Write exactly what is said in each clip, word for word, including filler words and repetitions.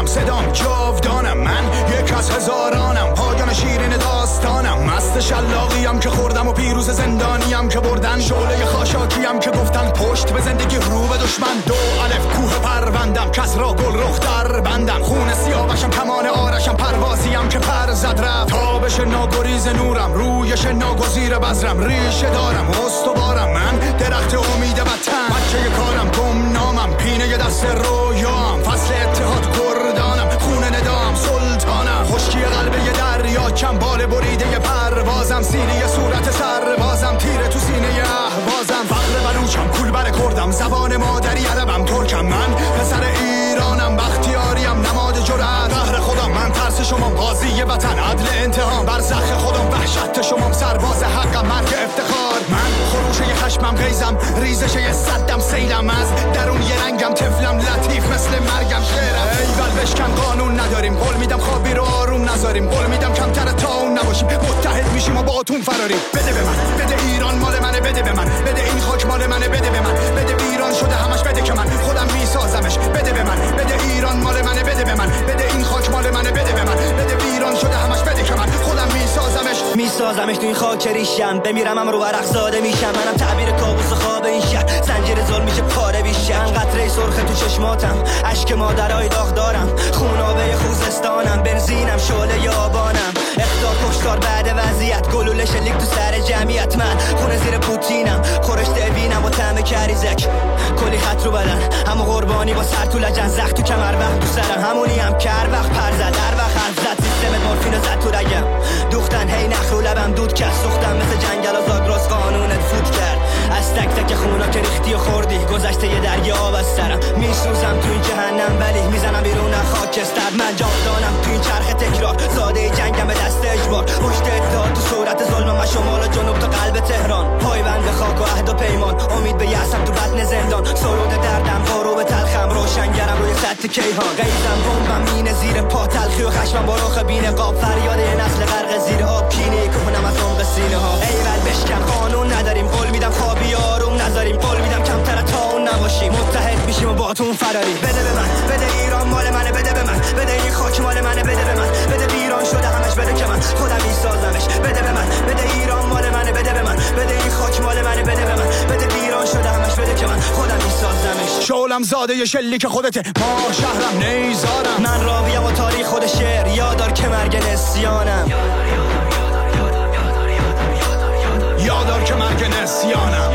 صدام جاودانم، من یک از هزارانم، پایان شیرین داستانم، مست شلاقیم که خوردم و پیروز زندانیم که بردن، شعله خاشاکیم که گفتن پشت به زندگی رو به دشمن، دو الف کوه پروندم کس را گل رخ در بندم، خون سیاوشم کمان آرشم، پروازیم که پر زد رفت، تابش ناگریز نورم، رویش ناگزیر بذرم، ریشه دارم استوارم، من درخت امید وطن، بچه کارم گم نامم، پینه دست رویام، فصل اتحاد گردانم، خون ندام سلطانم، خشکی قلب یه دریا، چنبال بریده پروازم، سینه صورت سربازم، تیره تو سینه اهوازم، فقر بلوچم کول بر کردم، زبان مادری عربم ترکم، من پسر ایرانم، بختیاریم نماد جرأت، قهر خودم من ترس شما، قاضی وطن عدل انتقام، برزخ خودم وحشت شما، سرباز حقم مرگ افتخار، من خروشه خشمم غیزم، ریزش صدم سیلم، از درون یه رنگم طفلم، لطیف مثل مرگم شعرم، ایول بشکن قانون نداریم، قول میدم خوابی رو آروم نذاریم، قول میدم کمتر تا اون نباشیم، متحد میشیم و با اتون فراریم، بده به من، بده ایران مال منه، بده به من، بده این خاک مال منه، بده به من، بده ویران شده همش، بده که من خودم میسازمش، بده به من، بده ایران مال منه، بده به من، بده این خاک مال منه، بده به من، بده ویران شده همش، بده که من خودم میسازمش میسازمش تو این خاک ریشم، بمیرم هم رو ورق زاده میشم، منم تعبیر کابوس خواب این شهر، زنجیر ظلم میشه پاره بیشتر، قطره سرخ تو چشماتم، اشک مادرای داغ دارم، خونابه خوزستانم، بنزینم شعله یابانم، اختار کشتار بعد وضعیت، گلوله شلیک تو سر جمعیت، من خونه زیر پوتینم، خورشت وینم و طعم کریزک، کلی خط رو بدن، همو قربانی با سر تو لجن، زخ تو کمر وقت تو سرم، همونی هم کر وقت پر زد، هر وقت حرف زد سیستم مورفین زد تو رگم، دوختن هی نخ رو لبم دود کس، سوختم مثل جنگل و زاگرس قانونت فوت کرد، از تک تک خونا که ریختی و خوردی، گذشته یه دریا آب از سرم، میسوزم تو این جهنم ولی میزنم بیرون خاکستر، من جاودانم تو این چرخ تکرار، زاده جنگم به دست اجبار، پشت اتحاد تو صورت ظلم، من شمال و جنوب تا قلب تهران، پایبند به خاک و عهد و پیمان، امید به یأسم تو بطن زندان، سرود دردم پارو به تلخم، روشنگرم روی سطح کیهان، غیظم بمبم مینه زیر پا، تلخی و خشمم با رخ بین قاب، فریاد یه نسل غرق زیر آب، کینه کهنم از عمق سینه ها، ایول بشکن قانون نداریم، قول میدم خوابی آروم نذاریم، قول میدم کمتر تا اون نباشیم، متحد میشیم و با تون فراری، بده به من، بده ایران مال منه، بده به من، بده این خاک مال منه، بده به من، بده ویران شده همش، بده که من خودم میسازمش، بده به من، بده ایران مال منه، بده به من، بده این خاک مال منه، بده به من، بده ویران شده همش، بده که من خودم میسازمش، شعلم زاده شلیک خودته، ما شهرم نیزارم، من راویم و تاریخ خود شعر، یادار که مرگ نسیانم، یادار که مرگ نسیانم.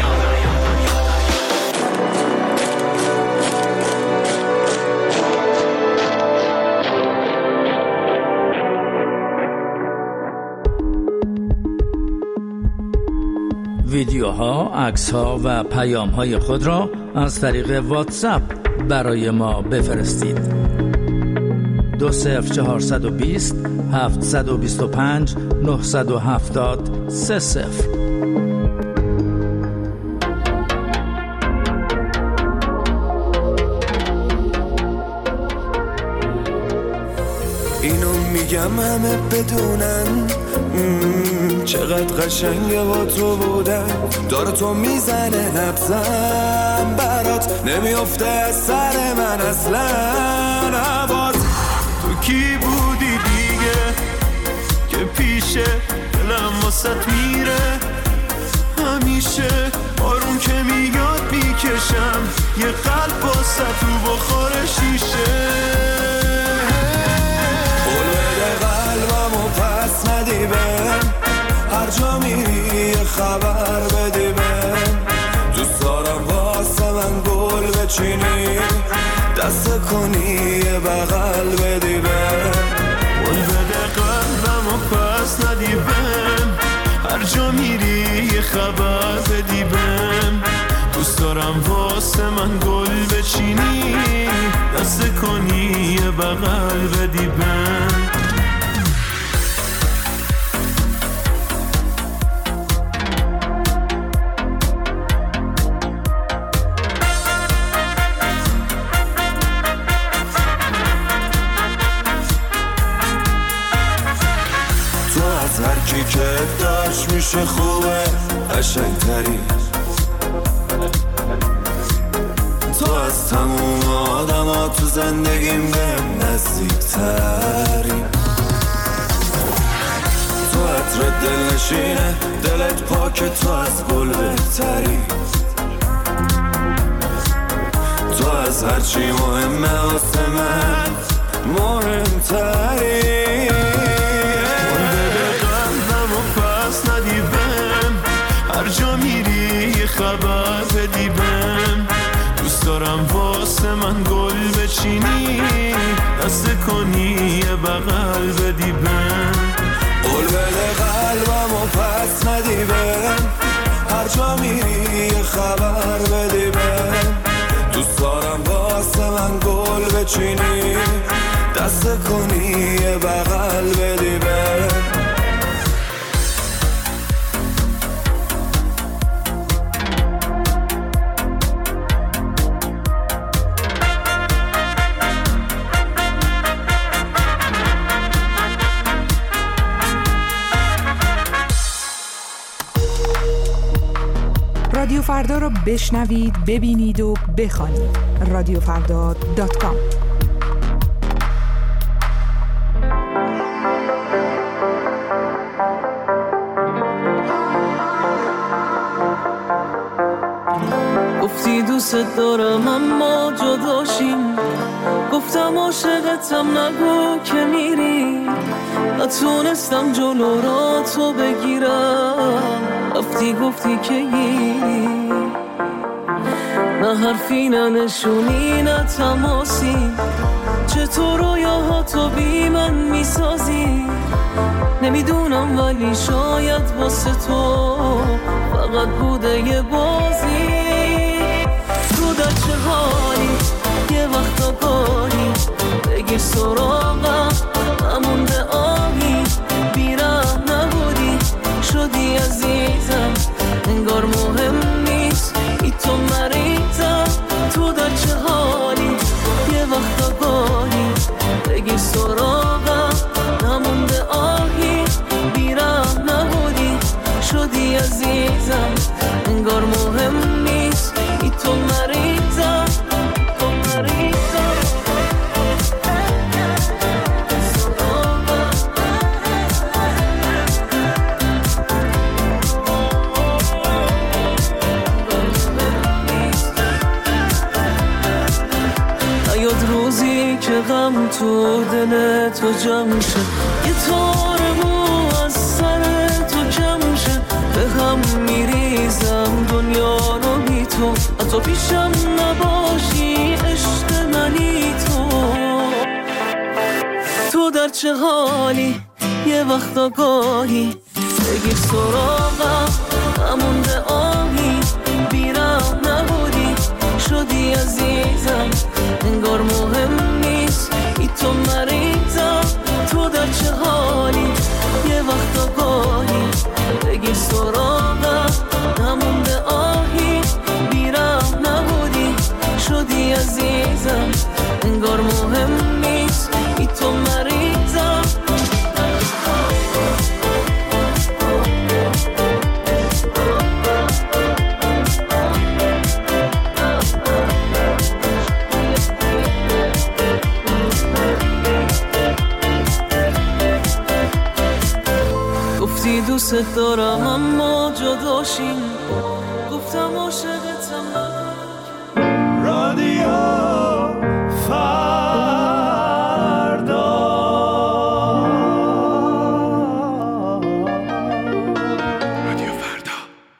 ویدیوها، عکس‌ها و پیام‌های خود را از طریق واتساپ برای ما بفرستید. دو صفر چهارصد و بیست هفتصد و بیست و پنج نهصد و هفتاد سه صفر. اینو میگم همه بدونن چقدر قشنگه با تو بودن، داره تو میزنه نبزم برات، نمیافته از سر من اصلا نباز، تو کی بودی دیگه که پیشه دلم واسط میره، همیشه آروم که میاد میکشم یه قلب واسط رو بخور شیشه، قول بده قلبمو پس ندی بهم، هر جا میری یه خبر بدی بهم، دوست دارم واسه من گل بچینی، دست کنی یه بغل بدی بهم، قول بده قلبمو پس ندی بهم، هر جا میری یه خبر بدی بهم، دوست دارم واسه من گل بچینی، دست کنی یه بغل بدی بهم. هرکی که داشت میشه خوبه قشنگتری، تو از تموم آدم ها تو زندگیم بهم نزدیکتری. تو عطر دل نشینه، دلت پاک، تو از گل بهتری. تو از هرچی مهمه واسه من مهمتری. بده قلبم و پس ندی بهم، هر جا میری یه خبر بدی بهم. دوست دارم واسه من گل بچینی، دست کنی یه بغل بدی بهم. قول بده قلبم و پس ندی بهم، هر جا میری یه خبر بدی بهم. دوست دارم واسه من گل بچینی، دست کنی یه بغل بدی بهم. رادیو فردا رو بشنوید، ببینید و بخوانید. رادیو فردا دات کام. گفتی دوست دارم اما جداشیم، گفتم عاشقتم نگو که میری. نتونستم جلو را تو بگیرم، رفتی گفتی که گیری. نه حرفی نه نشونی نه تماسی، چطور رویاها تو بی من میسازی. نمیدونم ولی شاید واسه تو فقط بوده یه بازی. تو در چه حالی یه وقتا گاهی بگیر سراغم، نمونده آهی بیرم نبودی شدی عزیزم. انگار مهم نیست ای تو مریضم. تو در چه حالی یه وقتا گاهی بگیر سراغم، نمونده آهی بیرم نبودی شدی عزیزم. انگار مهم نیست ای تو مریضم، تو مریضم. نیاد روزی که غم تو دل تو جمع شه، یه تار مو از سر تو کم شه. به هم میریزم دنیا رو بی تو، حتی پیشم نباشی عشق منی تو. تو در چه حالی یه وقتا گاهی بگیر سراغم، نمونده آهی بیرم نبودی شدی عزیزم. انگار مهم نیست ای تو مریضم. تو در چه حالی یه وقتا گاهی بگیر سراغم، نمونده آهی بیرم نبودی شدی عزیزم. انگار مهم نیست ای تو مریضم. گفتی دوست دارم اما جداشیم، گفتم عاشقتم نگو. رادیو فردا. رادیو فردا.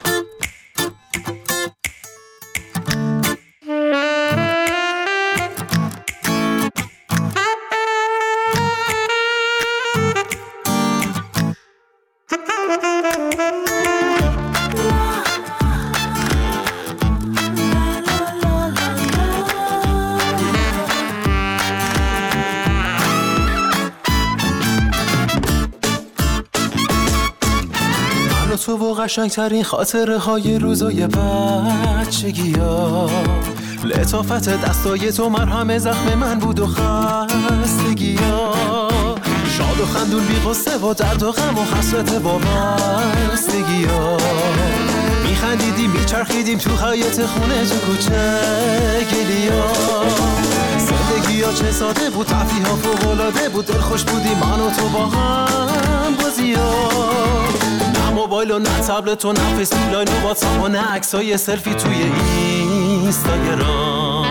تو و قشنگترین خاطره های روزای بچگی ها. لطافت دستای تو مرهم زخم من بود و خستگی ها. شاد و خندون بی قصه و درد و غم و حسرت وابستگی ها. میخندیدیم میچرخیدیم تو حیاط خونه تو کوچه گلی ها. زندگی ها چه ساده بود، تفریح ها فوق‌العاده بود، دل خوش بودی من و تو با هم بازی ها. نه موبایل و نه تبلت و نه فیسبوک و واتساپ و نه عکسای سلفی توی اینستاگرام.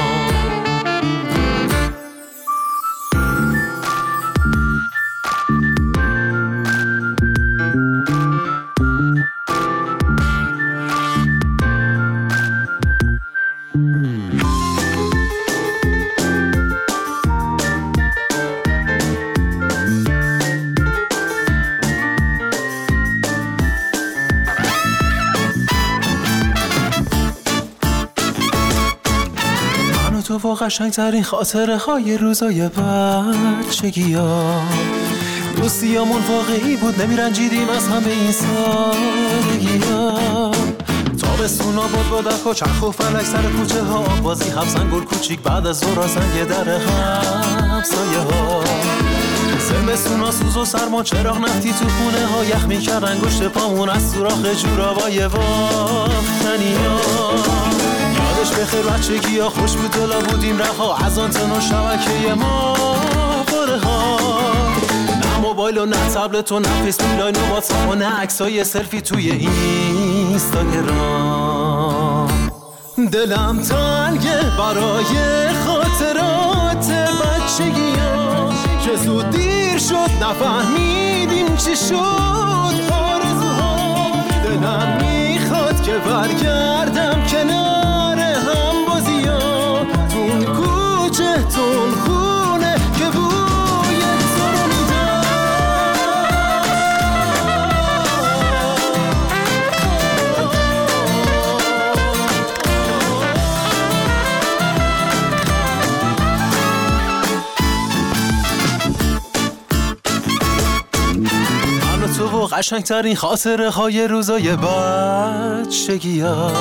تو با قشنگترین خاطره های روزای بچگی ها. دوستیامون واقعی بود، نمیرنجیدیم از همه این سادگی ها. تابستونا بود با دک و چرخ و فلک سر کوچه ها، بازی حبسن گل کوچیک بعد از ظهر سنگ در همسایه ها. زمستونا سوز و سرما چراغ نفتی تو خونه ها، یخ میکرد انگشت پامون از سوراخ جورابای باختنی ها. یادش بخیر بچگی ها خوش بود، دلا بودیم رها از آنتن و شبکه ما پره ها. نه موبایل و نه تبلت و نه فیسبوک و واتساپ و نه عکسای سلفی توی اینستاگرام. دلم تنگه برای خاطرات بچگی ها که زود دیر شد نفهمیدیم چی شد آرزوها. دلم میخواد که برگردم کنار هم بازی ها، تون کوچه تون خونه که بوی تو رو میدم. من و تو و قشنگترین خاطره های روزای بچگی ها.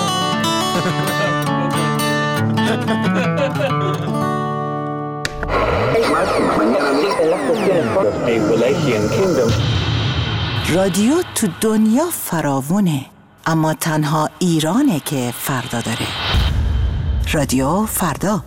رادیو تو دنیا فراوونه، اما تنها ایرانه که فردا داره. رادیو فردا.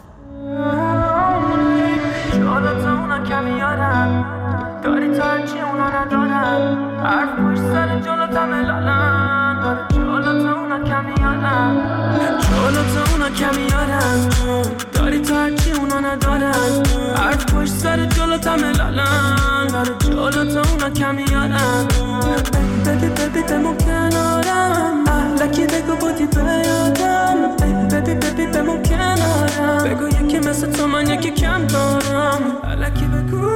جالت اونا کمی یادم داری تا هرچی اونا ندارم، حرف پشت سر جلوت همه لالم داره. جالت اونا کمی یادم جالت اونا کمی یادم داری تا هرچی اونا ندارم، حرف پشت سر جلوت همه لالم داره. جالت اونا کمی یادم ببی ببی بمون کنارم، احلکی بگو بودی بیادم. ببی ببی بمون کنارم، بگو یکی مثل تو من یکی کم دارم. احلکی بگو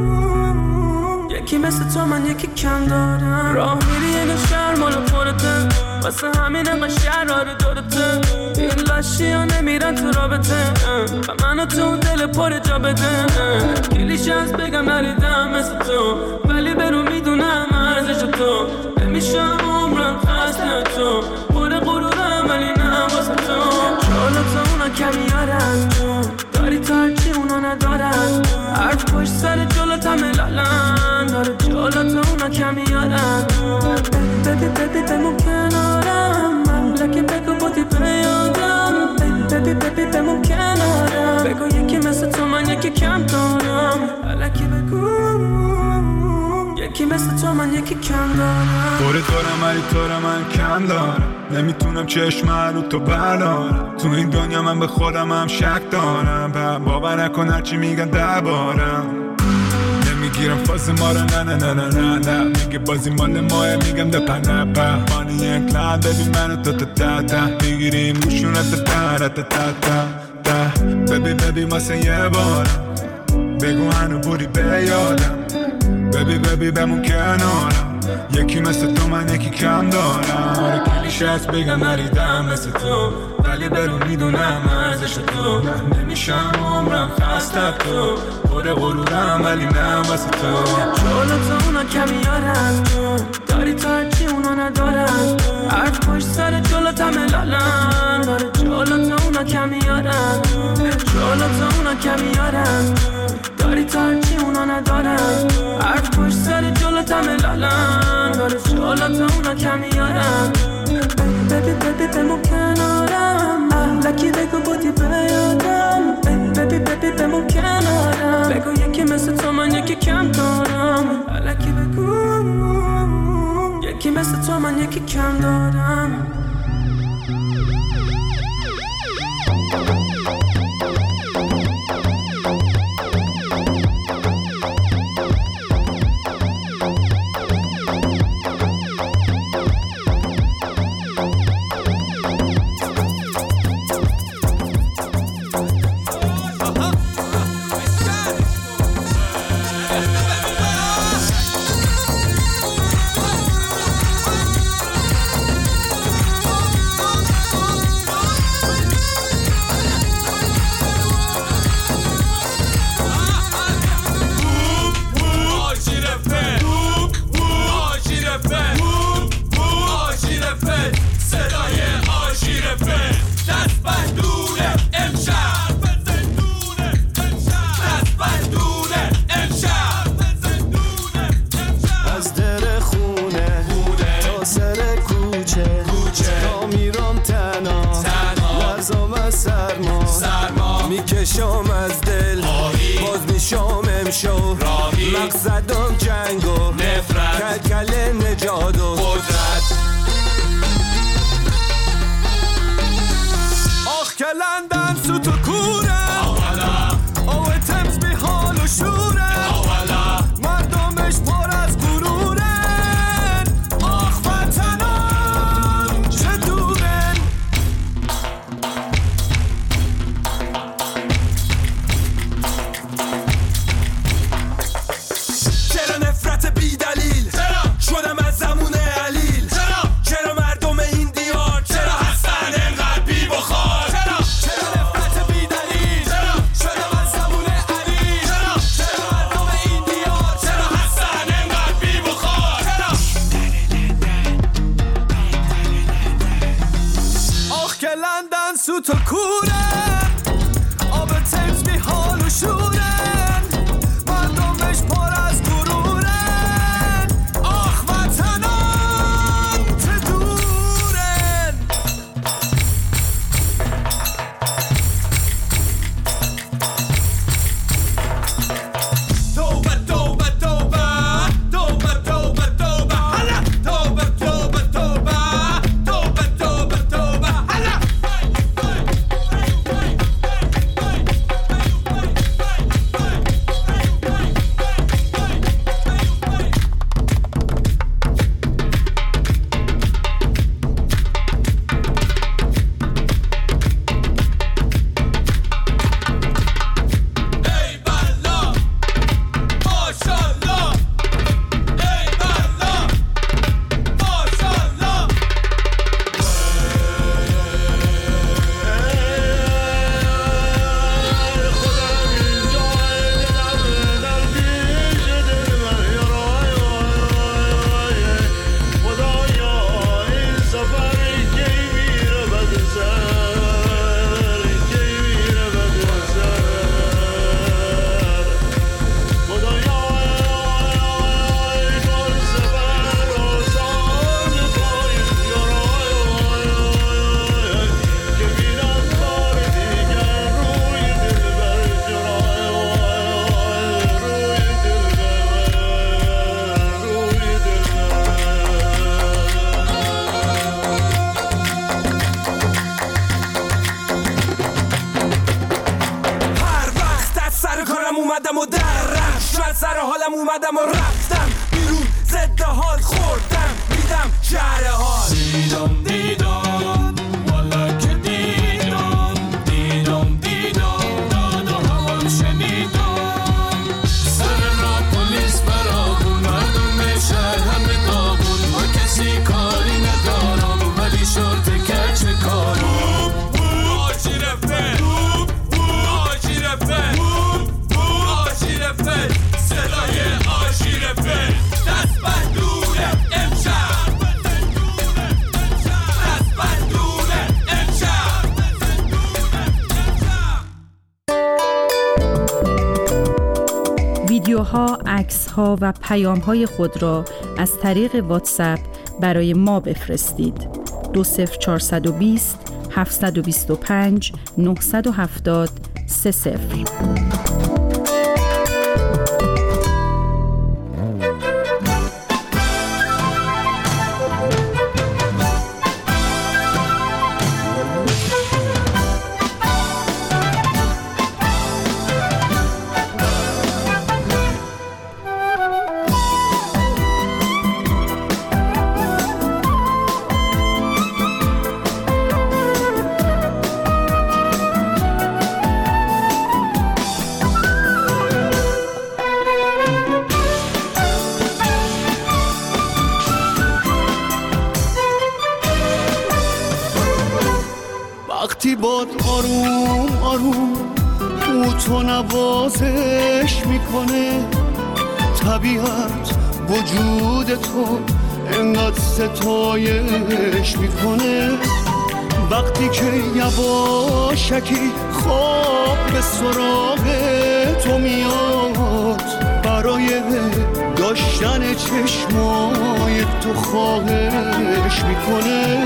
یکی مثل تو من یکی کم دارم. راه میری یه شهر مال خودته، واسه همین انقدر شهر رو دورته. این لاشی ها نمیرن تو رابطه و منو تو دل پر جا بده. کلیش از بگم نریدم مثل تو، ولی برو میدونم ارزش تو. نمیشم عمرم خسته تو، پر غرورم ولی نه واسه تو. جالت اونا کمی یارن داری تا هرچی اونا ندارن، حرف پشت سر جلوت همه لالن داره. جالت اونا کمی یارن ببی ببی بمون کنارم، لکه بگو بودی بیادم. ببی ببی بمون کنارم، بگو یکی مثل تو من یکی کم دارم. لکه بگو یکی مثل تو من یکی کم دارم. دور دارم ولی تو رو من کم دارم، نمیتونم چشم رو تو بردارم. تو این دنیا من به خودم هم شک دارم، باور نکن هرچی میگن دربارم. نمیگیرم فاز ما رو نه نه نه نه نه نه، میگه بازی مال ماه میگم ده پنه پا بانی انکلاد ببین منو تا تا تا تا میگیریم روشونه تا تا تا تا تا تا. ببی ببی واسه یه بارم بگو هنو بودی بیادم. ببی ببی بمون کنارم، یکی مثل تو من یکی کم دارم. آره کلیش هست بگم نریدم مثل تو، ولی برو میدونم ارزش تو. نمیشم عمرم خسته تو، پر غرورم ولی نه واسه تو. جالت اونا کمی یارن داری تا هرچی اونا ندارن، حرف پشت سر جلوت همه لالن داره. جالت اونا کمی یارن جالت اونا کمی یارن داری تا هرچی اونا ندارن، حرف پشت سر جلوت همه لالن داره. جالت اونا کمی یارن ببی ببی بمون کنارم، احلکی بگو بودی بیادم. ببی ببی بمون کنارم، چرا من یکی کم دارم. میکشم از دل باز میشم امشو مقصدم جنگ و نفرت کلکل نجات و قدرت. آخ که لندن سوت و کوره آوه تمز بی حال و شوره مردمش پر از غرورن. آخ وطنم چه دورن. چرا نفرت بی دلیل شدم از زمون علیل. چرا مردم این دیار چرا هستن انقدر بی بخار. چرا نفرت بی دلیل شدم از زمون علیل. چرا مردم این دیار چرا هستن انقدر بی بخار. آخ که لندن سوت و کوره آب تمز بی حال و شورن مردمش پر از غرورن. آخ وطنم چه دورن. توبه توبه توبه توبه توبه توبه هلا توبه توبه توبه توبه توبه توبه هلا. ای بلا ماشاءالله ای بلا ماشاءالله. هر وقت از سر کارم اومدم و در رفت شاید سر حالم اومدم و رفتم بیرون ضد حال خوردم دیدم شهر حال. دیدم دیدم والا که دیدم دیدم دیدم داد و هوال شنیدم. سر را پلیس برابون مردم شهر همه داغون با کسی کاری ندارم ولی شرط کچ کارم. آشی رفت آشی رفت آشی رفت صدای آشی رفت دست بندونه امشب دست بندونه امشب. ویدیوها، عکس‌ها و پیام‌های خود را از طریق واتساپ برای ما بفرستید. دو صفر چهارصد و بیست هفتصد و بیست و پنج نهصد و هفتاد سه صفر. وقتی باد آروم آروم او تو نوازش میکنه، طبیعت وجود تو انقدر ستایش میکنه. وقتی که یواشکی خواب به سراغ تو میاد، برای داشتن چشمای تو خواهش میکنه.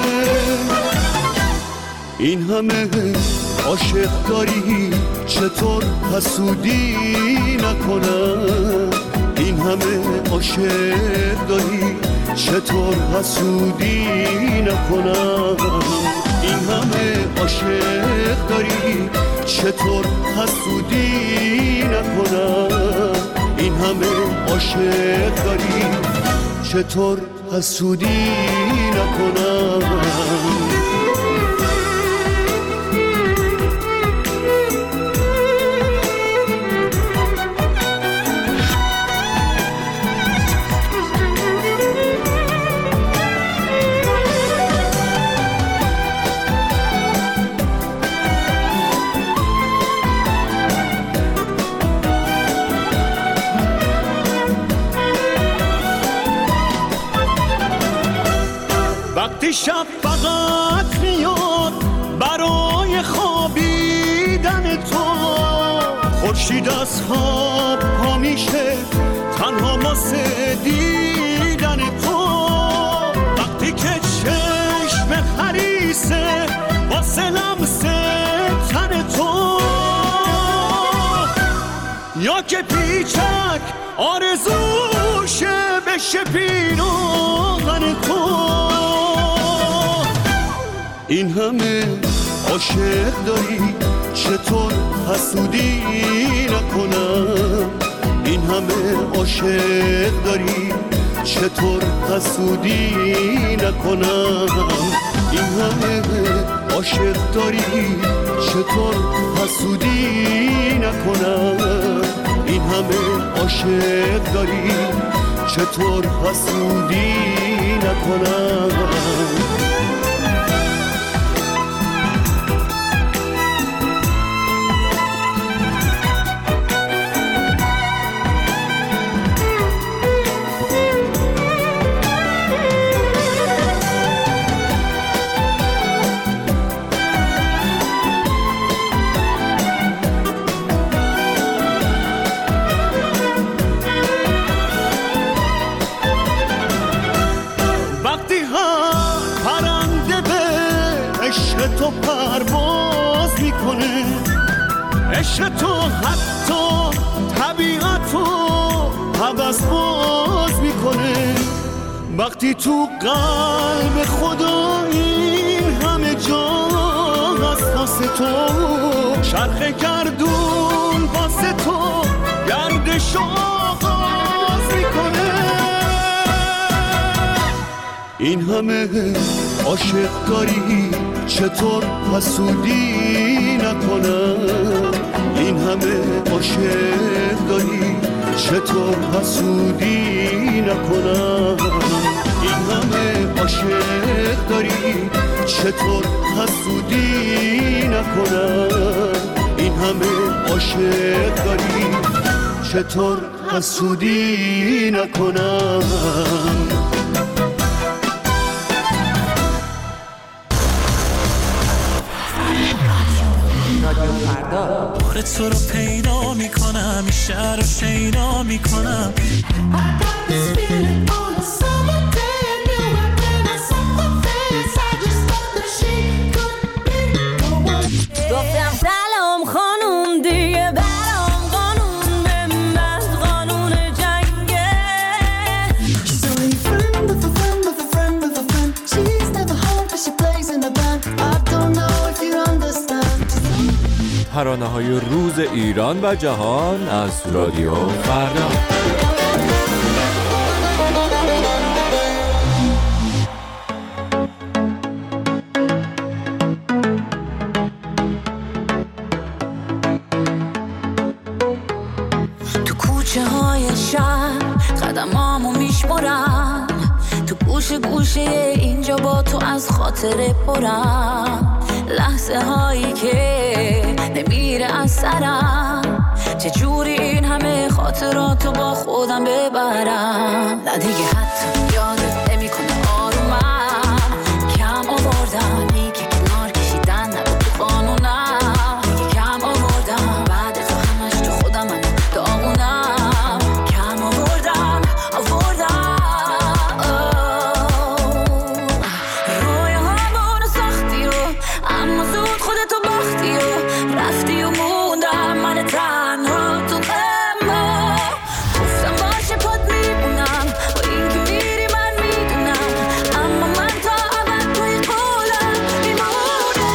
این همه عاشق داری چطور حسودی نکنم؟ این همه عاشق داری چطور حسودی نکنم؟ این همه عاشق داری چطور حسودی نکنم؟ این همه عاشق داری چطور حسودی نکنم؟ شب فقط میاد برای خوابیدن تو، خورشید از خواب پا میشه تنها واسه دیدن تو. وقتی که چشم حریصه واسه لمس تن تو، یا که پیچک آرزوشه بشه پیراهن تو. این همه عاشق داری چطور حسودی نکنم؟ این همه عاشق داری چطور حسودی نکنم؟ این همه عاشق داری چطور حسودی نکنم؟ این همه عاشق داری چطور حسودی نکنم؟ تو پرواز میکنه، عشق تو حتی طبیعت رو حوض باز میکنه. وقتی تو قلب خدا این همه جا هست واسه تو، شرخ گردون واسه تو گردش آغاز میکنه. این همه عاشق داری چطور حسودی نکنم؟ این همه عاشق داری چطور حسودی نکنم؟ این همه عاشق داری چطور حسودی نکنم؟ این همه عاشق داری چطور حسودی نکنم؟ بار تو رو پیدا میکنم، این شهر رو شیدا میکنم. گفتم سلام خانوم دیگه برام قانون به من قانون جنگه. She's only a friend of a friend of a friend of a friend. She's never home but she plays in a band. I don't know if you understand. ترانه‌های روز ایران و جهان از رادیو فردا. تو کوچه های شهر قدمامو میشمرم، تو گوشه گوشه اینجا با تو از خاطره پرم. لحظه هایی که نمیره از سرم، چجوری این همه خاطراتو با خودم ببرم. نه دیگه حتی یادت نمی کنه آرومم، کم آوردم دیگه کنار کشیدن نبود تو قانونم، دیگه کم آوردم بعد تو همش تو خودم من داغونم، کم آوردم آوردم رویا همونو ساختی و اما زود خودتو باختی و رفتی و موندم من تنها تو اما گفتم باشه پاد میمونم با این که میری من میدونم، اما من تا ابد توی قولم میمونم.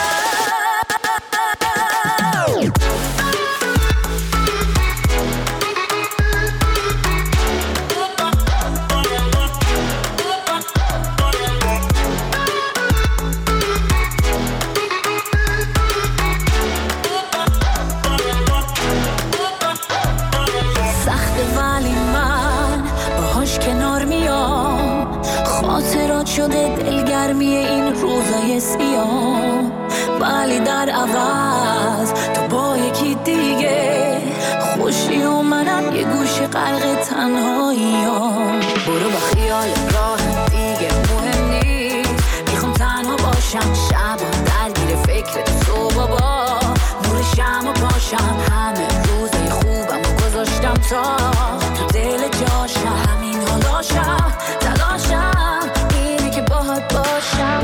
سخته ولی من باهاش کنار میام، خاطرات شده دلگرمی این روزای سیاه، ولی در عوض تو با یکی دیگه خوشی و منم یه گوشه غرق تنهاییام. برو با خیال راه دیگه مهم نیست، میخوام تنها باشم شب و درگیر فکر تو بابا، نور شم و پاشم همه روزای خوبم و گذاشتم تا تو دل جاشم، همین حالاشم تلاشم اینه که باهات باشم.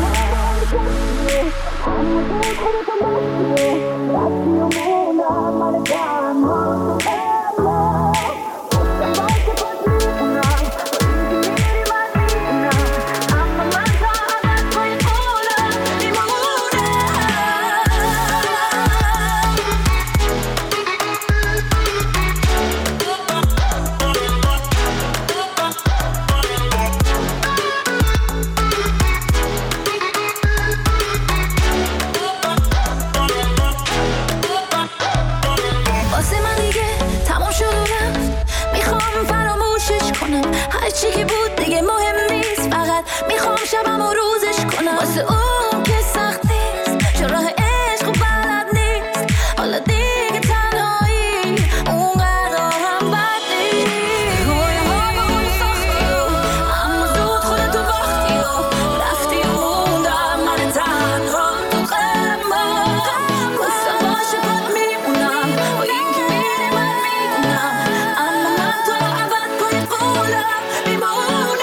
واسه من دیگه تمام شد و رفت، میخوام فراموشش کنم، هرچی که بود دیگه مهم نیست، فقط میخوام شبم و روزش کنم. واسه اون که سخت نیست چون راه عشق و بلد نیست، حالا دیگه تنهایی اونقدر هم بد نیست. رویاهامون ساختی و اما زود خودتو باختی و رفتی و موندم من تنها تو قلبم. گفتم باشه پاد میمونم با این که میری من میدونم، اما من تا ابد پای قولم میمونم.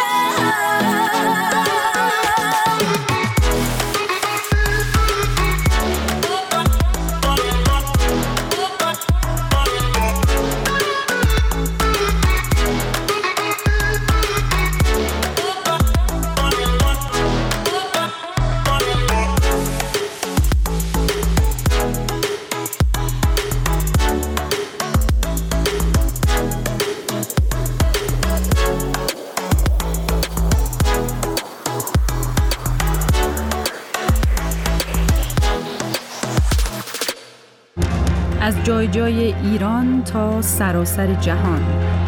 از جای جای ایران تا سراسر جهان.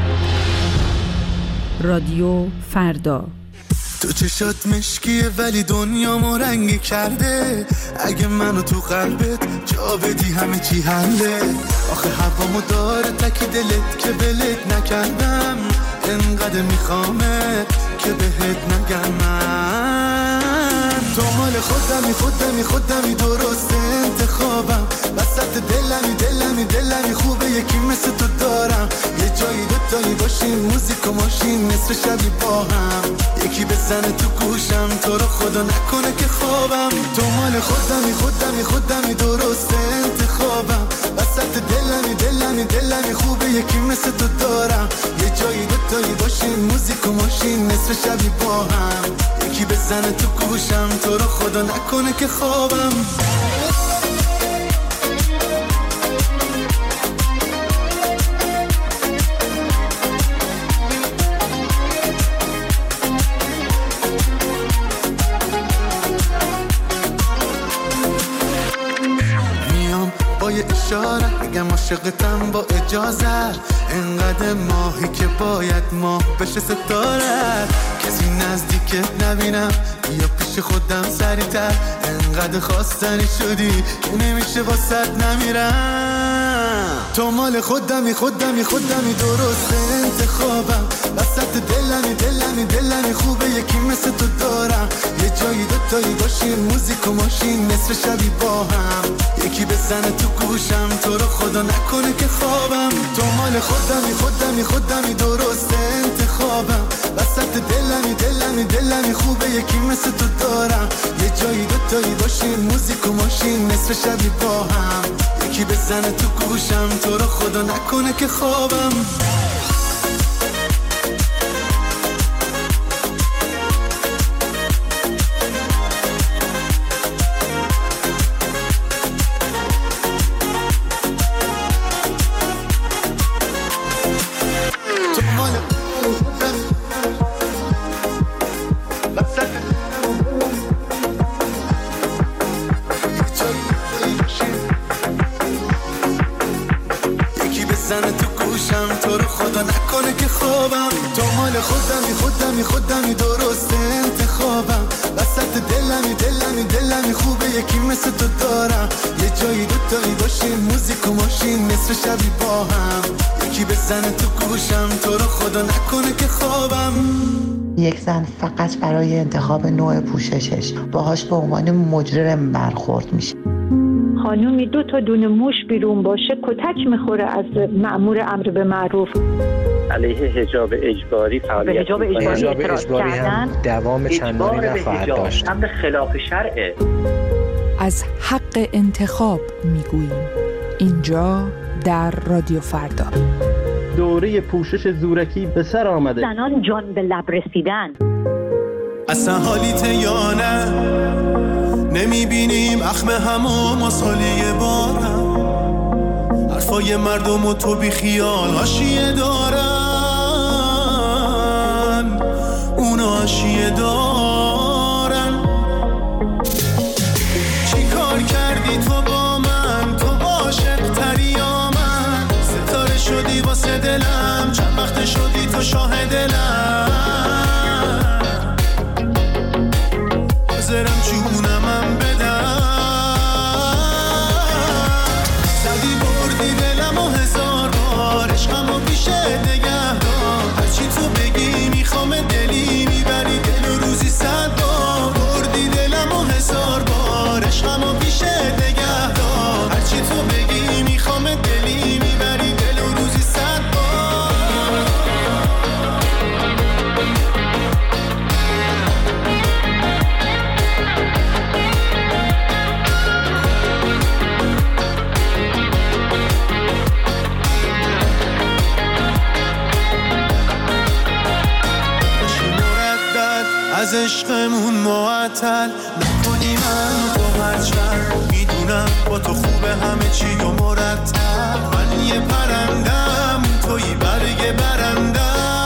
رادیو فردا. تو چشات مشکیه ولی دنیامو رنگی کرده، اگه منو تو قلبت جا بدی همه چی حله. آخه هوامو داره تک دلت که ولت نکردم، انقدر میخوامت که بهت نگم من. تو مال خودمی خودمی خودمی درست انتخابم، وسط دلمی دلمی دلمی خوبه یکی مثل تو دارم. یه جایی دوتایی باشیم موزیک و ماشین نصف شبی با هم، یکی بزنه تو گوشم تو رو خدا نکنه که خوابم. تو مال خودمی خودمی خودمی درست انتخابم، وسط دلمی دلمی دلمی خوبه یکی مثل تو دارم. یه جایی دوتایی باشیم موزیک و ماشین نصف شبی با هم، یکی بزنه تو گوشم تو رو خدا نکنه که خوابم. یه اشاره بگم عاشقتم با اجازه، انقدر ماهی که باید ماه بشه ستاره، کسی نزدیکت نبینم یا پیش خودم سریعتر، انقدر خواستنی شدی که نمیشه واسط نمیرم، تو مال خودمی خودمی خودمی درست انتخابم، وسط دلمی دلمی دلمی خوبه یکی مثل تو دارم، یه جایی دوتایی باشیم موزیک و ماشین نصف شبی با هم، یکی بزنه تو گوشم تو رو خدا نکنه که خوابم، تو مال خودمی خودمی خودمی درست انتخابم، وسط دلمی دلمی دلمی خوبه یکی مثل تو دارم، یه جایی دوتایی باشیم موزیک و ماشین نصف شبی با هم، یکی بزنه تو گوشم تو رو خدا نکنه که خوابم. تو رو خدا نکنه که خوابم، تو مال خودمی خودمی خودمی درست انتخابم، وسط دلمی دلمی دلمی خوبه یکی مثل تو دارم، یه جایی دوتایی باشیم موزیک و ماشین نصف شبی با هم، یکی بزنه تو گوشم تو رو خدا نکنه که خوابم. یک زن فقط برای انتخاب نوع پوششش باهاش به عنوان مجرم برخورد میشه. خانومی دو تا دونه موش بیرون باشه کتک میخوره از مأمور امر به معروف. علیه حجاب اجباری فعالیت حجاب اجباری, حجاب اجباری هم دوام چندانی نخواهد داشت. امر خلاف شرعه. از حق انتخاب میگوییم اینجا در رادیو فردا. دوره پوشش زورکی به سر آمده. زنان جان به لب رسیدن. اصلا حالیت یا نه نمیبینیم اخم همو مسالی بارم، حرفای مردم و تو بی خیال حاشیه دارن، اونا حاشیه دارن. چی کار کردی تو با من، تو عاشق تری یا من، ستاره شدی واسه دلم، چند وقت شدی تو شاه دلم، حاضرم جونمم بدم، زدی بردی دلم و هزار بار، عشقم و پیشه نگه دار، هرچی تو بگی میخوام دلی میبری دل و روزی صد بار، بردی دلم و هزار بار، عشقم و پیشه نگه دار، هرچی تو بگی میخوام دلی میبری دل و روزی صد بار. از عشقمون معطل نکنی من تو هرچند، میدونم با تو خوبه همه چی و مرتب، من یه پرندم توی برگ برندم،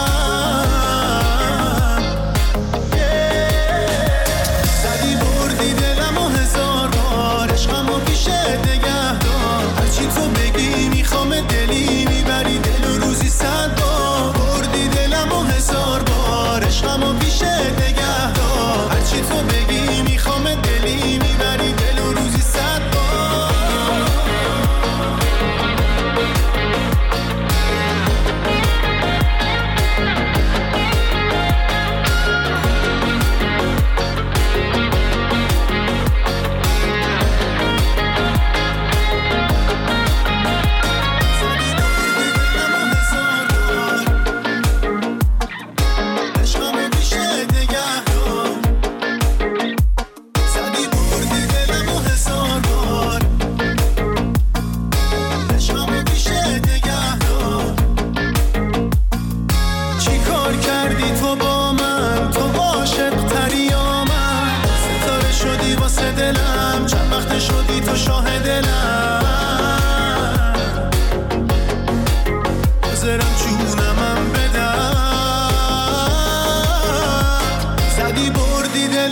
زدی بردی دلم و هزار بار، عشقم و پیشه نگه دار، هرچی تو بگی میخوام دلی میبری دل و روزی صد بار، بردی دلم و هزار بار، عشقم و پیشه نگه دار، هرچی تو بگی میخوام دلی میبری دل و روزی صد بار.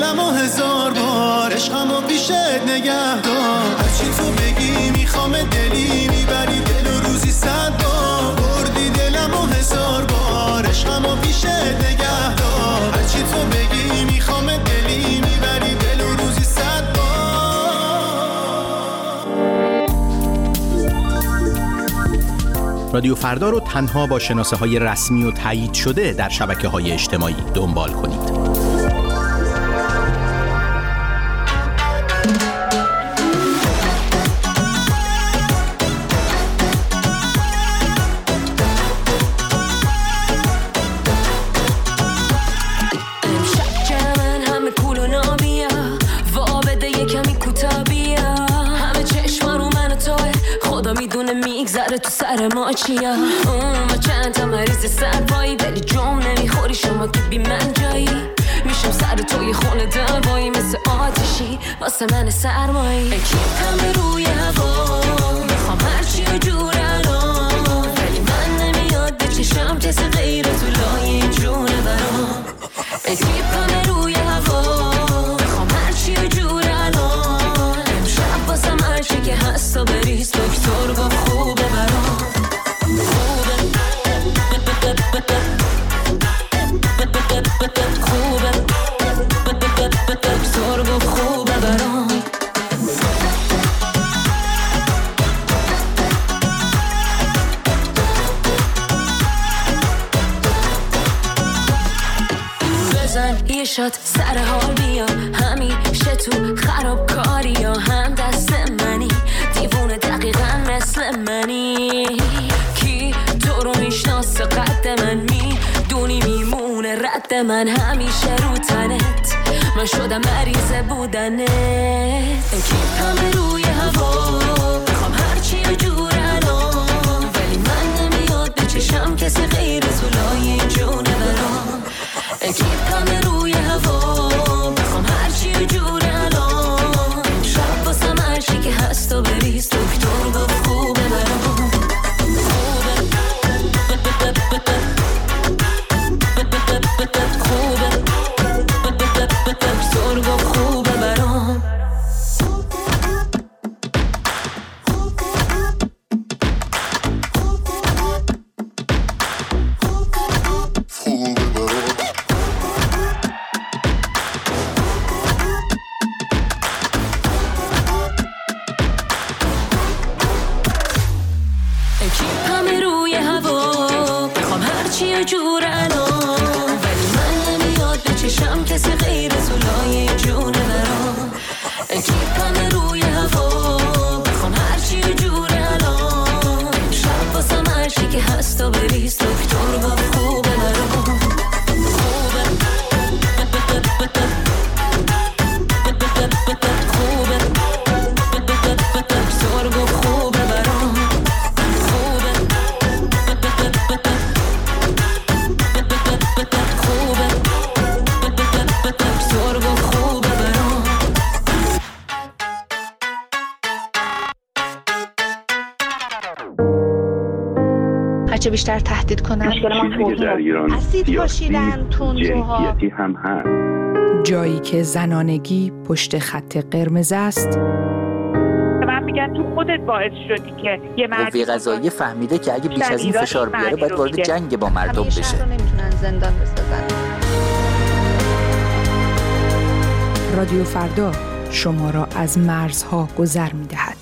نگه دار، هرچی تو بگی میخوام دلی رادیو فردا رو تنها با شناسه های رسمی و تایید شده در شبکه های اجتماعی دنبال کنید. تو سر ما چیا اون و چند تا مریض سربایی ولی جام نمیخوری شما که بی من جایی میشم سر توی خونه دوایی مثل آتشی واسه من سرمایی کیپم روی هوا میخوام هرچی و جور الان ولی من نمیاد به چشم کسی غیر تو لای جونه برام کیپم روی هوا میخوام هرچی و جور الان امشب واسه هرچی که هست و بریز دکتر گفت خوبه برام شد سر حال بیا همیشه تو خراب کاری یا هم دست منی دیوونه دقیقا مثل منی کی تو رو میشناسه قد من میدونی میمونه رد من همیشه رو تنت من شدم مریض بودنت کیپم روی هوا میخوام هرچی و جور الان ولی من نمیاد به چشم کسی غیر تو لای جونه برام کیپم روی هوا میخوام هرچی و جور الان شب واسم هرچی که هست و بریز دکتر گفت خوبه برام خوبه دکتر گفت خوبه برام چه بیشتر تهدید کنن مشکل ما در ایران اسید پاشیدن تندروها هم هست جایی که زنانگی پشت خط قرمز است. من میگم تو خودت باعث شدی که یه مرد قوه قضاییه فهمیده که اگه بیش از این فشار بیاره باید وارد جنگ با مردم بشه. رو نمیتونن زندان بسازن. رادیو فردا شما را از مرزها گذر میدهد.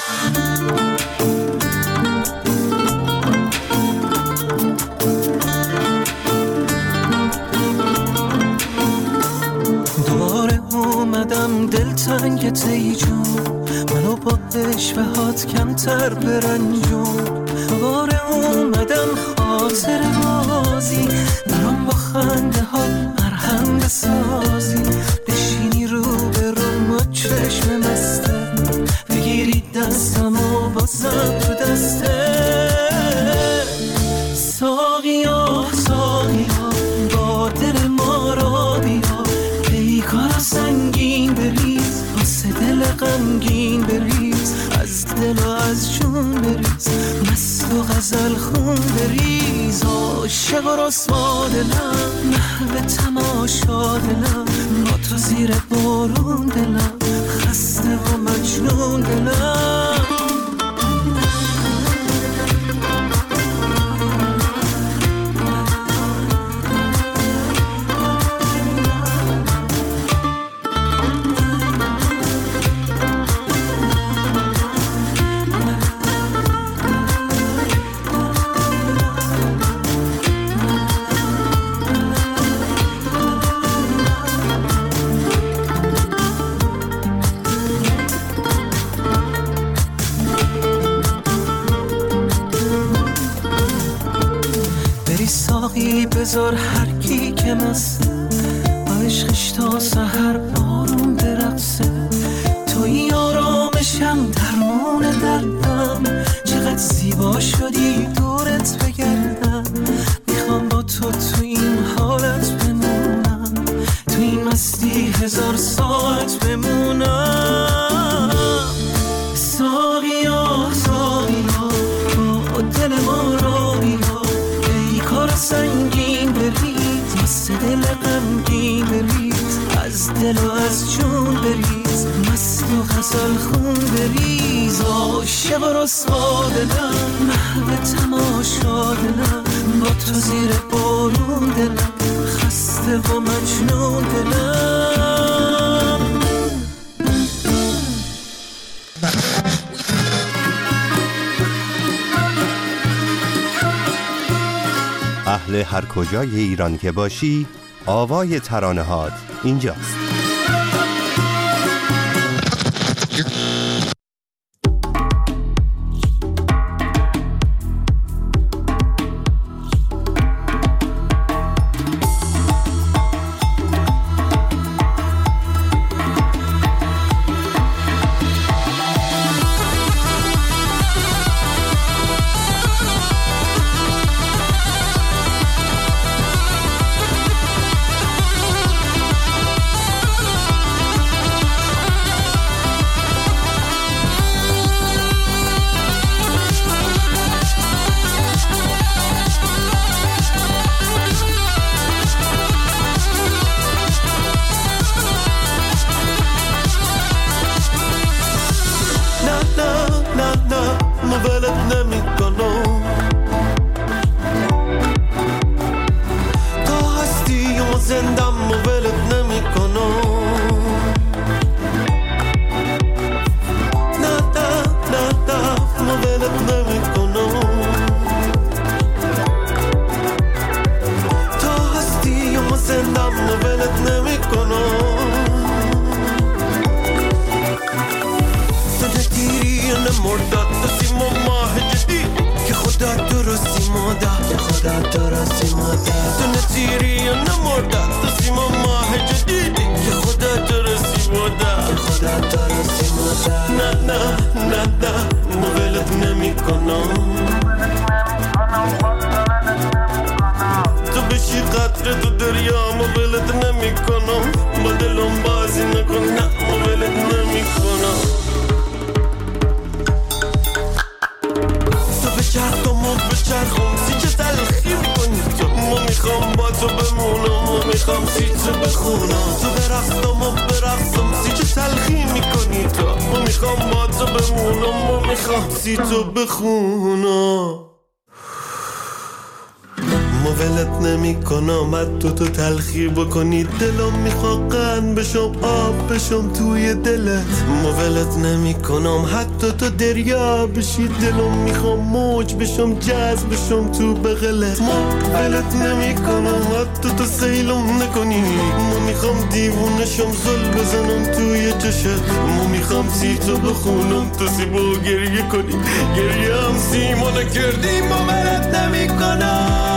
دوباره اومدم دلتنگ تی جون منو با اشوهات کمتر برنجون دوباره اومدم خاطر بازی برام با خنده ها مرهم بسازی بشینی رو به رو ما چشم مسته بگیری دستم و بازم تو دسته ساقی ها ساقی ها با دل ما را بیا پیکارا سنگین بریز واسه دل غمگین بریز از دل و از جون بریز مست و غزل خون بریز عاشق و رسوا دلم محو تماشا دلم با تو زیر بارون دلم خسته و مجنون دلم بذار هر کی که مسته با عشقش تا سحر بارون برقصه. توی آرامشم درمون دردم، چقدر زیبا شدی دورت بگردم. میخوام با تو تو این حالت بمونم، تو این مستی هزار ساعت بمونم. ساقیا ساقیا با دل ما را بیا، ای کار سنگین برید، مست دل غمگین برید، از دل و از جون برید، مست و غزل خون بریز. عاشق و رسوا دلم، محو تماشا دلم، با تو زیر بارون دلم، خسته و مجنون دلم. اهل هر کجای ایران که باشی، آوای ترانه‌هات اینجاست. تو تو تلخی بکنی، دلم میخواد قند بشم، آب بشم توی دلت. مولت نمی کنم حتی تو دریا بشی، دلم میخوام موج بشم، جذب بشم تو بغلت. مولت نمی کنم حتی تو سیلم نکنی، ما میخوام دیوونشم، زل بزنم توی چشت. ما میخوام سی تو بخونم، تو سیبو گریه کنی، گریه هم سیما نکردی. مولت نمی کنم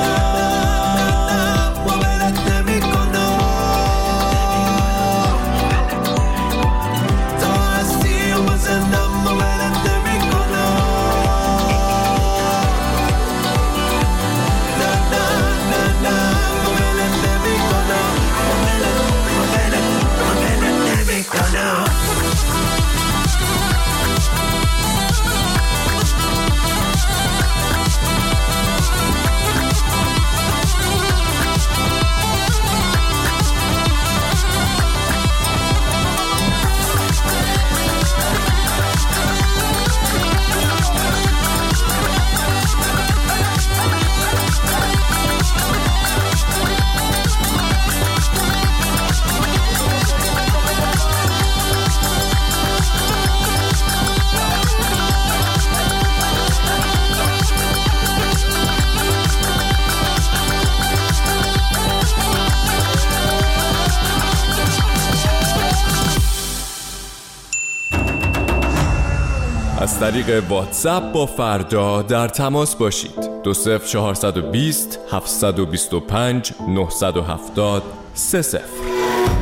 از طریق واتساپ با فردا در تماس باشید. دو صفر چهارصد و بیست هفتصد و بیست و پنج نهصد و هفتاد سه صفر.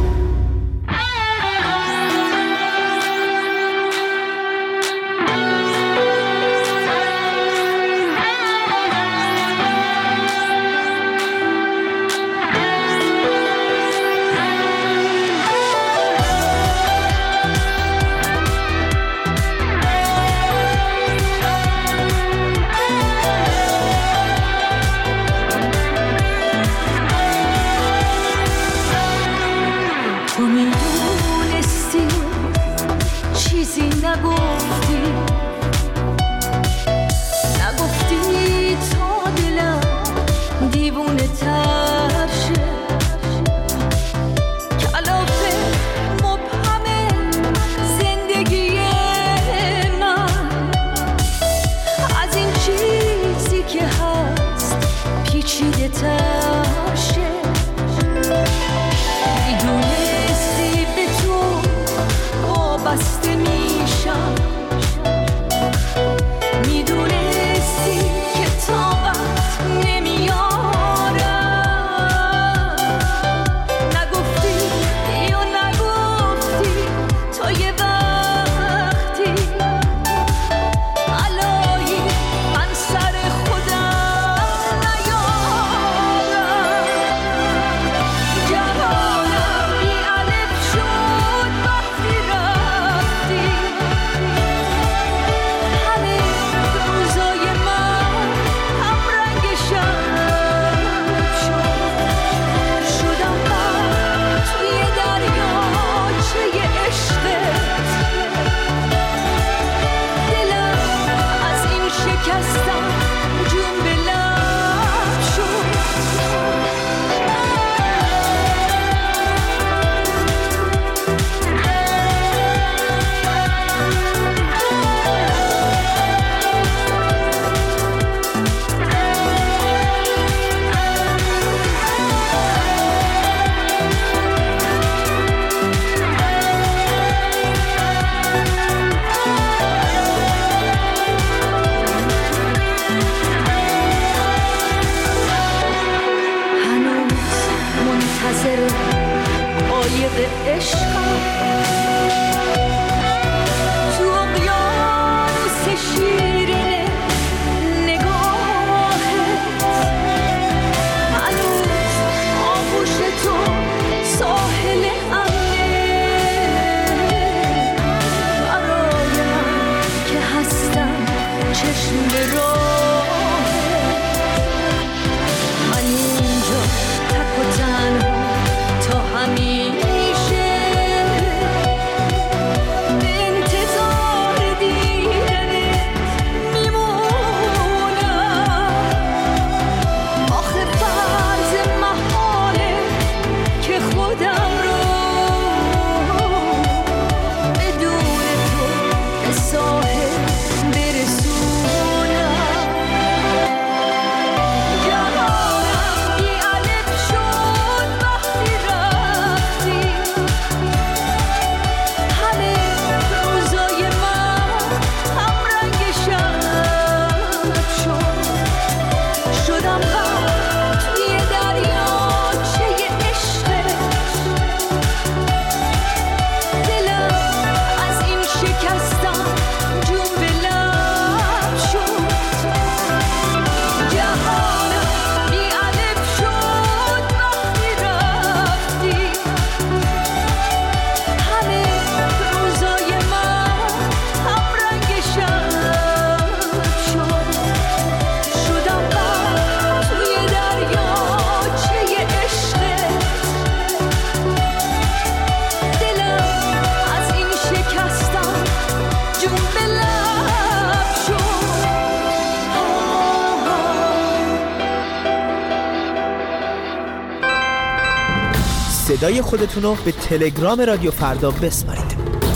صدای خودتون رو به تلگرام رادیو فردا بسپارید.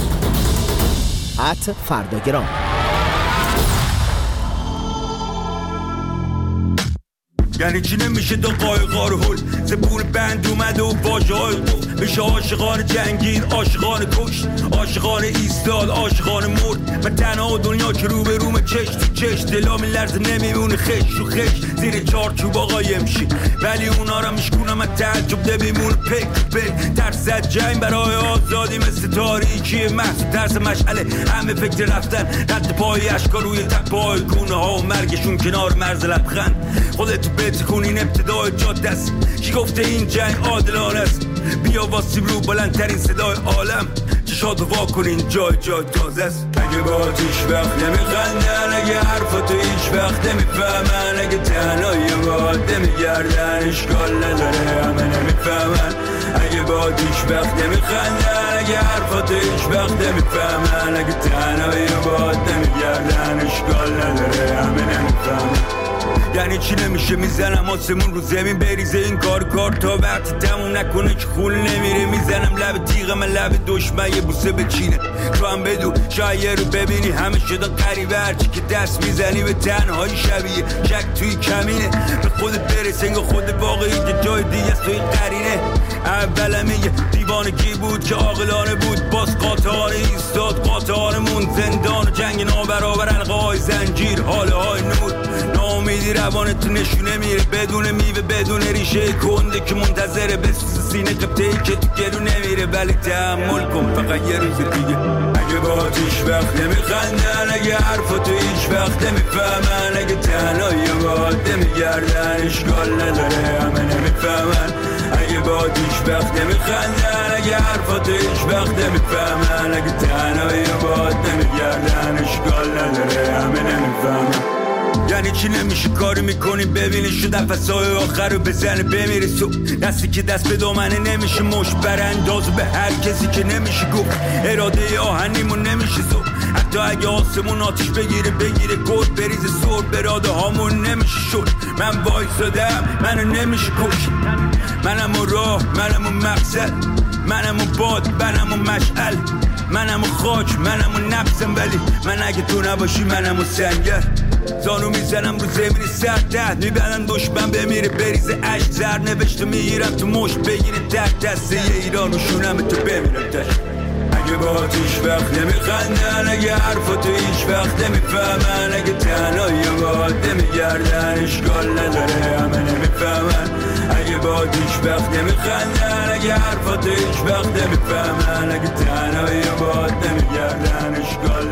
ات فرداگرام. یعنی چی نمیشه دو قایقا رو هل زبون بند اومده و واژه های گفت میشه عاشقان جنگید عاشقان کشت عاشقان ایستاد عاشقان مرد و تنها دنیا که رو به روم چش تو چش دلا میلرزه نمیمونه خش رو خش زیر چارچوب آقای امشی ولی اونا را میشکونم از تعجب ده بیمونه پک پک ترس از جنگ برای آزادی مثل تاریکی محض ترس مشعله همه فکر رفتن رد پای اشکا روی تپای گونه ها و مرگشون کنار مرز لبخند خودتو بتکونین ابتدای جاده است کی گفته این جنگ عادلانه است بیا واسیم رو بلندترین صدای عالم چشاتو وا کنین جای جای تازه است اگه با هیچ وقت نمیخندن اگه حرفاتو هیچ وقت نمیفهمن اگه تنهایی باد نمیگردن اشکال نداره همه نمیفهمن اگه با هیچ وقت نمیخندن اگه حرفاتو هیچ وقت نمیفهمن اگه تنهایی باد نمیگردن اشکال نداره همه نمیفهمن یعنی چی نمیشه میزنم آسمون رو زمین بریزه این کار کار تا وقتی تموم نکنه که خون نمیره میزنم لب تیغم من لب دشمن یه بوسه بچینه تو هم بدو شاید رو ببینی همه شدن قریبه هرچی که دست میزنی به تنهایی شبیه شک توی کمینه به خودت برس انگاه خود واقعی که جای دیگه است توی قرینه اولم یه دیوانگی بود که عاقلانه بود باز قاطعانه ایستاد قاطعانمون زندان و جنگ نابرابر حلقه های زنجیر حاله های نور ناامیدی روانت نشونه میره بدون میوه بدون ریشه کنده که منتظره بسوز سینه قبطه‌ای که تو گلو نمیره ولی تحمل کن فقط یه روز دیگه اگه با هیچ وقت نمیخندن اگه حرفاتو هیچ وقت نمیفهمن اگه تنهایی باد نمیگردن اشکال نداره همه نمیفهمن اگه با هیچ وقت نمیخندن اگه حرفاتو هیچ وقت نمیفهمن اگه تنهایی باد نمیگردن اشکال نداره همه نمیفهمن یعنی چی نمیشه کاری میکنی ببینی شد نفسای آخر رو بزنه بمیره سو دستی که دست به دامنه نمیشه مش براندازو به هر کسی که نمیشه گفت اراده آهنیمون نمیشه زو حتی اگه آسمون آتیش بگیره بگیره گرد بریزه سر براده هامون نمیشه شد من وایسادم منو نمیشه کش منم و راه منم و مقصد منم و باد منم و مشعل منم و خاک منم و نفسم ولی من اگه تو نباشی منم و سنگر زانو میزنم رو زمین سر تحت میبندن دشمن بمیره بریزه عشق زر نوشته میگیرم تو مشت بگیره تحت دسته ایران و شونم تو بمیرم تشت اگه با هیچ وقت نمیخندن اگه حرفاتو هیچ وقت نمیفهمن اگه تنهایی باد نمیگردن اشکال نداره همه نمیفهمن اگه با هیچ وقت نمیخندن اگه حرفاتو هیچ وقت نمیفهمن اگه تنهایی باد نمیگردن اشکال